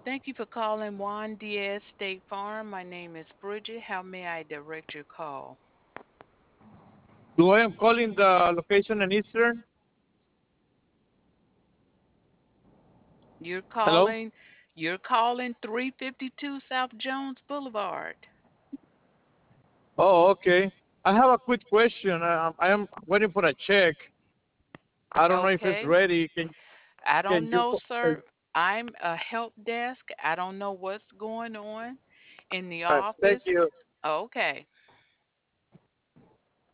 Thank you for calling Juan Diaz State Farm. My name is Bridget. How may I direct your call? Do I am calling the location in Eastern? You're Hello? calling you're calling 352 South Jones Boulevard. Oh, okay. I have a quick question. I am waiting for a check. I don't know if it's Okay. ready. I Can don't you? know, sir. I'm a help desk. I don't know what's going on in the Thank office. you. Okay.